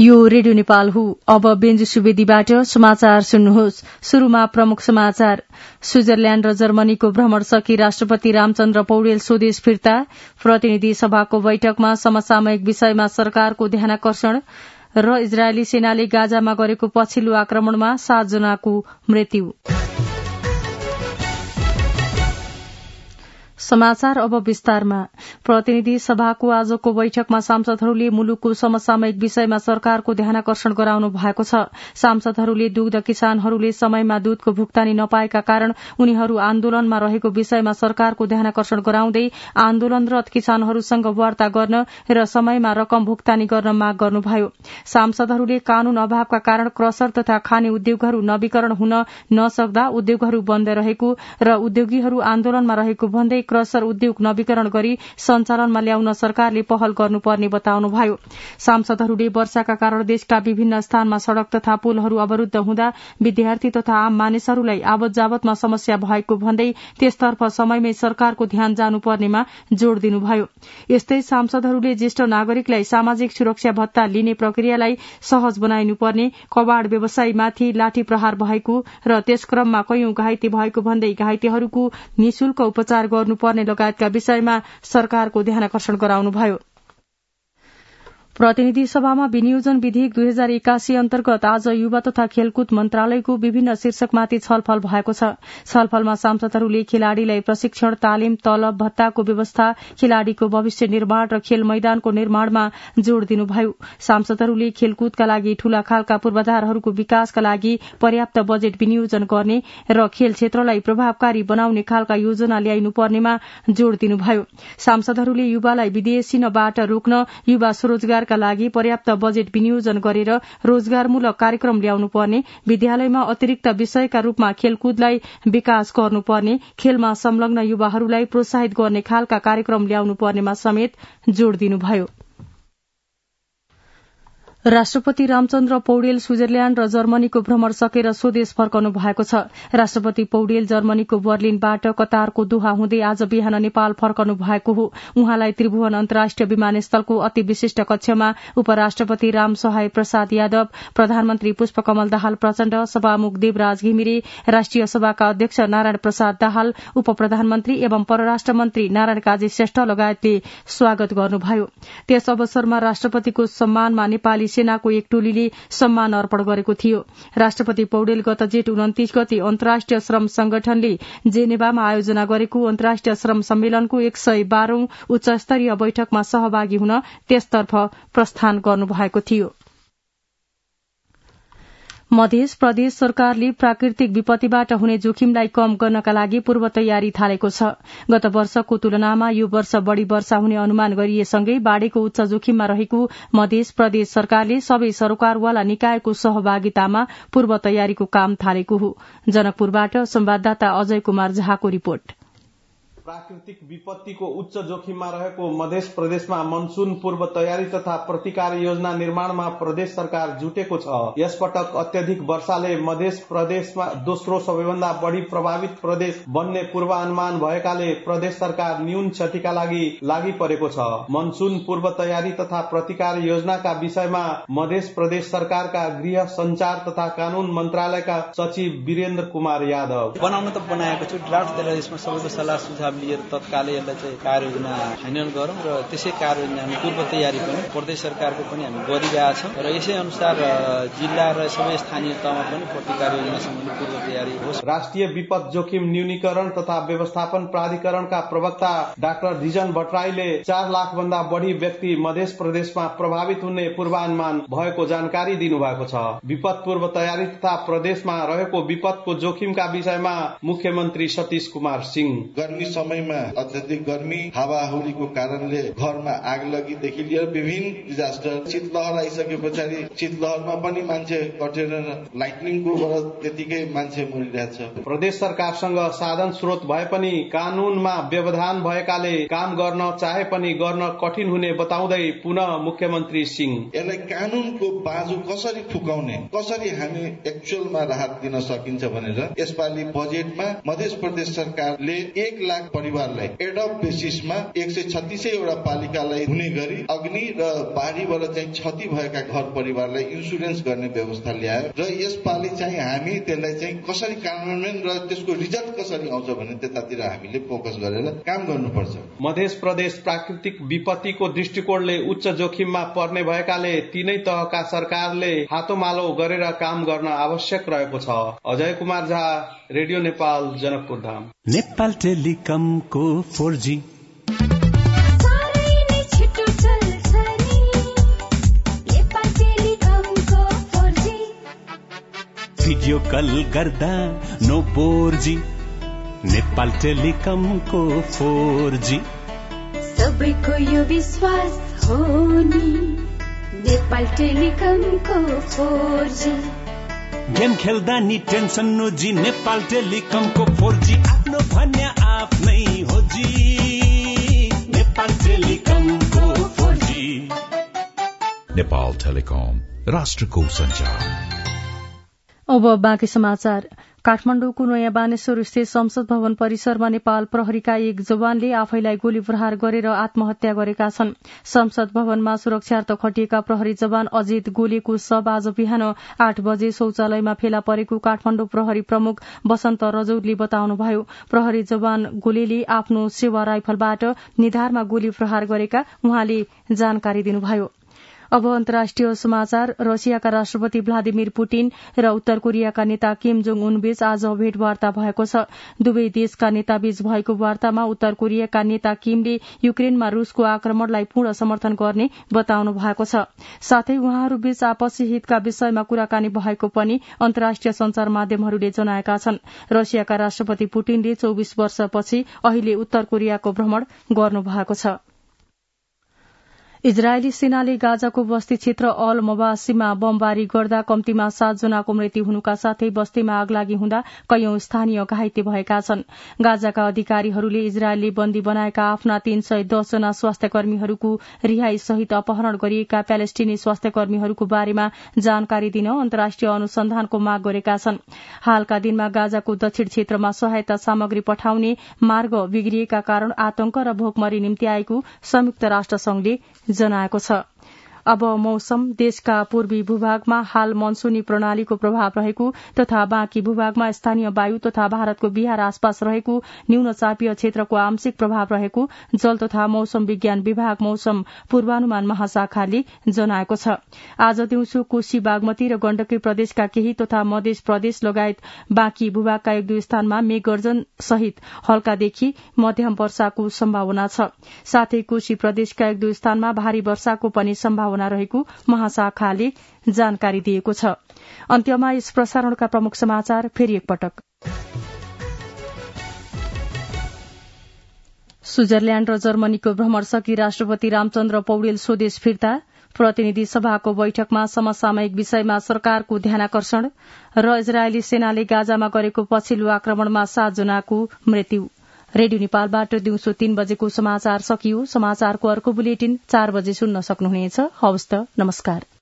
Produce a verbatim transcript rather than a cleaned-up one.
यो रेडियो नेपाल हो। अब बेन्जु सुवेदीबाट समाचार सुन्नुहोस्। शुरूमा प्रमुख समाचार। स्विजरल्याण्ड र जर्मनीको भ्रमण सकी राष्ट्रपति रामचन्द्र पौडेल स्वदेश फिर्ता। प्रतिनिधि सभाको बैठकमा समसामयिक विषयमा सरकारको ध्यानाकर्षण र इजरायली सेनाले गाजामा गरेको पछिल्लो आक्रमणमा सात जनाको मृत्यु। समाचार अब विस्तारमा। प्रतिनिधि सभाको आजको बैठकमा सांसदहरूले मुलुकको समसामयिक विषयमा सरकारको ध्यानाकर्षण गराउनु भएको छ। सांसदहरूले दुग्ध किसानहरूले समयमा दूधको भुक्तानी नपाएका कारण उनीहरू आन्दोलनमा रहेको विषयमा सरकारको ध्यानाकर्षण गराउँदै आन्दोलनरत किसानहरूसँग वार्ता गर्न र समयमा रकम भुक्तानी गर्न माग गर्नुभयो। सांसदहरूले कानून अभावका कारण क्रसर तथा खाने उद्योगहरू नवीकरण हुन नसक्दा उद्योगहरू बन्द रहेको र उद्योगीहरू आन्दोलनमा रहेको भन्दै क्रसर उद्योग नवीकरण गरी सञ्चालनमा ल्याउन सरकारले पहल गर्नुपर्ने बताउनुभयो। सांसदहरूले वर्षाका कारण देशका विभिन्न स्थानमा सड़क तथा पुलहरू अवरूद्ध हुँदा विद्यार्थी तथा आम मानिसहरूलाई आवत जावतमा समस्या भएको भन्दै त्यसतर्फ समयमै सरकारको ध्यान जानुपर्नेमा जोड़ दिनुभयो। यस्तै सांसदहरूले ज्येष्ठ नागरिकलाई सामाजिक सुरक्षा भत्ता लिने प्रक्रियालाई सहज बनाइनुपर्ने, कबाड़ व्यवसायीमाथि लाठी प्रहार भएको र त्यस क्रममा कैयौं घाइते भएको भन्दै घाइतेहरूको निशुल्क उपचार गर्नु पर्ने लगायतका विषयमा सरकारको ध्यानाकर्षण गराउनुभयो। प्रतिनिधि सभामा विनियोजन विधेयक दुई हजार एकासी अन्तर्गत आज युवा तथा खेलकुद मन्त्रालयको विभिन्न शीर्षकमाथि छलफल भएको छ। छलफलमा सांसदहरूले खेलाड़ीलाई प्रशिक्षण, तालिम, तलब, भत्ताको व्यवस्था, खेलाड़ीको भविष्य निर्माण र खेल मैदानको निर्माणमा जोड़ दिनुभयो। सांसदहरूले खेलकुदका लागि ठूला खालका पूर्वाधारहरूको विकासका लागि पर्याप्त बजेट विनियोजन गर्ने र खेल क्षेत्रलाई प्रभावकारी बनाउने खालका योजना ल्याइनुपर्नेमा जोड़ दिनुभयो। सांसदहरूले युवालाई विदेशिनबाट रोक्न युवा स्वरोजगार का लागि पर्याप्त बजेट विनियोजन गरेर रोजगारमूलक कार्यक्रम ल्याउनुपर्ने, विद्यालयमा अतिरिक्त विषयका रूपमा खेलकुदलाई विकास गर्नुपर्ने, खेलमा संलग्न युवाहरूलाई प्रोत्साहित गर्ने खालका कार्यक्रम ल्याउनुपर्नेमा समेत जोड़ दिनुभयो। राष्ट्रपति रामचन्द्र पौडेल स्विजरल्याण्ड र जर्मनीको भ्रमण सकेर स्वदेश फर्कनु भएको छ। राष्ट्रपति पौडेल जर्मनीको बर्लिनबाट कतारको दोहा हुँदै आज बिहान नेपाल फर्कनु भएको हो। उहाँलाई त्रिभुवन अन्तर्राष्ट्रिय विमानस्थलको अति विशिष्ट कक्षमा उपराष्ट्रपति रामसहाय प्रसाद यादव, प्रधानमन्त्री पुष्पकमल दाहाल प्रचण्ड, सभामुख देवराज घिमिरे, राष्ट्रिय सभाका अध्यक्ष नारायण प्रसाद दाहाल, उप प्रधानमन्त्री एवं परराष्ट्र मन्त्री नारायण काजी श्रेष्ठ लगायतले स्वागत गर्नुभयो। त्यस अवसरमा राष्ट्रपतिको सम्मानमा नेपाली सेनाको एक टोलीले सम्मान अर्पण गरेको थियो। राष्ट्रपति पौडेल गत जेठ उन्तिस गते अन्तर्राष्ट्रिय श्रम संगठनले जेनेवामा आयोजना गरेको अन्तर्राष्ट्रिय श्रम सम्मेलनको एक सय बाह्रौं उच्च स्तरीय बैठकमा सहभागी हुन त्यसतर्फ प्रस्थान गर्नुभएको थियो। मध्य प्रदेश सरकारले प्राकृतिक विपत्तिबाट हुने जोखिमलाई कम गर्नका लागि पूर्व तयारी थालेको छ। गत वर्षको तुलनामा यो वर्ष बढ़ी वर्षा हुने अनुमान गरिएसँगै बाढ़ीको उच्च जोखिममा रहेको मध्य प्रदेश सरकारले सबै सरकारवाला निकायको सहभागितामा पूर्व तयारीको काम थालेको हो। जनकपुरबाट संवाददाता अजय कुमार झाको रिपोर्ट। प्राकृतिक विपत्तिको उच्च जोखिममा रहेको मध्य प्रदेशमा मनसून पूर्व तयारी तथा प्रतिकार योजना निर्माणमा प्रदेश सरकार जुटेको छ। यसपटक अत्यधिक वर्षाले मध्य प्रदेशमा दोस्रो सबैभन्दा बढ़ी प्रभावित प्रदेश बन्ने पूर्वानुमान भएकाले प्रदेश सरकार न्यून क्षतिका लागि लागि परेको छ। मनसून पूर्व तयारी तथा प्रतिकार योजनाका विषयमा मध्य प्रदेश सरकारका गृह, संचार तथा कानून मन्त्रालयका सचिव वीरेन्द्र कुमार यादव बनाउन त बनाएको छु, ड्राफ्ट दिएर यसमा सबैको सल्लाह सुझाव लिएर तत्कालै यसलाई चाहिँ कार्ययोजना फाइनल गरौं र त्यसै कार्ययोजना हामी पूर्व तयारी पनि प्रदेश सरकारको पनि हामी गरिरहेका छौं र यसै अनुसार जिल्ला र सबै स्थानीय तहमा पनि प्रतिकार योजना सम्बन्धी पूर्व तयारी होस्। राष्ट्रिय विपद जोखिम न्यूनीकरण तथा व्यवस्थापन प्राधिकरणका प्रवक्ता डाक्टर धिजन भट्टराईले चार लाख भन्दा बढ़ी व्यक्ति मध्य प्रदेशमा प्रभावित हुने पूर्वानुमान भएको जानकारी दिनुभएको छ। विपद पूर्व तयारी तथा प्रदेशमा रहेको विपदको जोखिमका विषयमा मुख्यमन्त्री सतीश कुमार सिंह गर्मी समयमा अत्यधिक गर्मी, हावाहुरीको कारणले घरमा आग लगीदेखि लिएर विभिन्न डिजास्टर, शीतलहर आइसके पछाडि शीतलहरमा पनि मान्छे कटेर लाइटनिङको त्यतिकै मान्छे मरिरहेछ। प्रदेश सरकारसँग साधन स्रोत भए पनि कानूनमा व्यवधान भएकाले काम गर्न चाहे पनि गर्न कठिन हुने बताउँदै पुनः मुख्यमन्त्री सिंह यसलाई कानूनको बाजु कसरी फुकाउने, कसरी हामी एक्चुअलमा राहत दिन सकिन्छ भनेर यसपालि बजेटमा मध्य प्रदेश सरकारले एक लाख परिवारलाई एडप बेसिसमा एक सय छत्तीसैवटा पालिकालाई हुने गरी अग्नि र बाढीबाट चाहिँ क्षति भएका घर परिवारलाई इन्सुरेन्स गर्ने व्यवस्था ल्यायो र यसपालि चाहिँ हामी त्यसलाई चाहिँ कसरी कार्यान्वयन र त्यसको रिजल्ट कसरी आउँछ भने त्यतातिर हामीले फोकस गरेर काम गर्नुपर्छ। मध्य प्रदेश प्राकृतिक विपत्तिको दृष्टिकोणले उच्च जोखिममा पर्ने भएकाले तीनै तहका सरकारले हातोमालो गरेर काम गर्न आवश्यक रहेको छ। अजय कुमार झा, रेडियो नेपाल, जनकपुर धाम। नेपाल टेलिकमको फोर जी भिडियो कल गर्दा नो फोर जी। नेपाल टेलिकमको फोर जी सबैको यो विश्वास हो नि। नेपाल टेलिकमको फोर जी गेम खेल्दा नि टेन्सन नो जी। नेपाल टेलिकमको फोर जी आफ्नो भन्या आफ्नै हो जी। नेपाल टेलिकमको फोर जी। नेपाल टेलिकम, राष्ट्रको सञ्चार। अब बाँकी समाचार। काठमाडौँको नयाँ बानेश्वर स्थित संसद भवन परिसरमा नेपाल प्रहरीका एक जवानले आफैलाई गोली प्रहार गरेर आत्महत्या गरेका छन्। संसद भवनमा सुरक्षार्थ खटिएका प्रहरी जवान अजित गोलेको शव आज बिहान आठ बजे शौचालयमा फेला परेको काठमाडौँ प्रहरी प्रमुख वसन्त रजौतले बताउनुभयो। प्रहरी जवान गोलेले आफ्नो सेवा राइफलबाट निधारमा गोली प्रहार गरेका उहाँले जानकारी दिनुभयो। अब अन्तर्राष्ट्रिय समाचार। रसियाका राष्ट्रपति भ्लादिमिर पुटिन र उत्तर कोरियाका नेता किम जोङ उन बीच आज भेटवार्ता भएको छ। दुवै देशका नेताबीच भएको वार्तामा उत्तर कोरियाका नेता किमले युक्रेनमा रूसको आक्रमणलाई पूर्ण समर्थन गर्ने बताउनु भएको छ। साथै उहाँहरूबीच आपसी हितका विषयमा कुराकानी भएको पनि अन्तर्राष्ट्रिय संचार माध्यमहरूले जनाएका छन्। रसियाका राष्ट्रपति पुटिनले चौविस वर्षपछि अहिले उत्तर कोरियाको भ्रमण गर्नुभएको छ। इजरायली सेनाले गाजाको बस्ती क्षेत्र अल मवासीमा बमबारी गर्दा कम्तीमा सातजनाको मृत्यु हुनुका साथै बस्तीमा आगलागी हुँदा कैयौं स्थानीय घाइते भएका छन्। गाजाका अधिकारीहरूले इजरायलले बन्दी बनाएका आफ्ना तीन सय दस जना स्वास्थ्य कर्मीहरूको रिहाई सहित अपहरण गरिएका प्यालेस्टिनी स्वास्थ्य कर्मीहरूको बारेमा जानकारी दिन अन्तर्राष्ट्रिय अनुसन्धानको माग गरेका छन्। हालका दिनमा गाजाको दक्षिण क्षेत्रमा सहायता सामग्री पठाउने मार्ग बिग्रिएका कारण आतंक र भोकमरी निम्ति आएको संयुक्त राष्ट्र संघले जनाएको छ। अब मौसम। देशका पूर्वी भूभागमा हाल मनसूनी प्रणालीको प्रभाव रहेको तथा बाँकी भूभागमा स्थानीय वायु तथा भारतको बिहार आसपास रहेको न्यून चापीय क्षेत्रको आंशिक प्रभाव रहेको जल तथा मौसम विज्ञान विभाग मौसम पूर्वानुमान महाशाखाले जनाएको छ। आज दिउँसो कोशी, बागमती र गण्डकी प्रदेशका केही तथा मध्य प्रदेश लगायत बाँकी भूभागका एक दुई स्थानमा मेघगर्जन सहित हल्कादेखि मध्यम वर्षाको सम्भावना छ। साथै कोशी प्रदेशका एक दुई स्थानमा भारी वर्षाको पनि सम्भावना रहेको महाशाखाले जानकारी दिएको छ। अन्त्यमा यस प्रसारणका प्रमुख समाचार फेरि एकपटक। स्विजरल्याण्ड र जर्मनीको भ्रमण सकी राष्ट्रपति रामचन्द्र पौडेल स्वदेश फिर्ता। प्रतिनिधि सभाको बैठकमा समसामयिक विषयमा सरकारको ध्यानाकर्षण र इजरायली सेनाले गाजामा गरेको पछिल्लो आक्रमणमा सातजनाको मृत्यु। रेडियो नेपालबाट दिउँसो तीन बजेको समाचार सकियो। समाचारको अर्को बुलेटिन चार बजे सुन्न सक्नुहुनेछ। हवस् त, नमस्कार।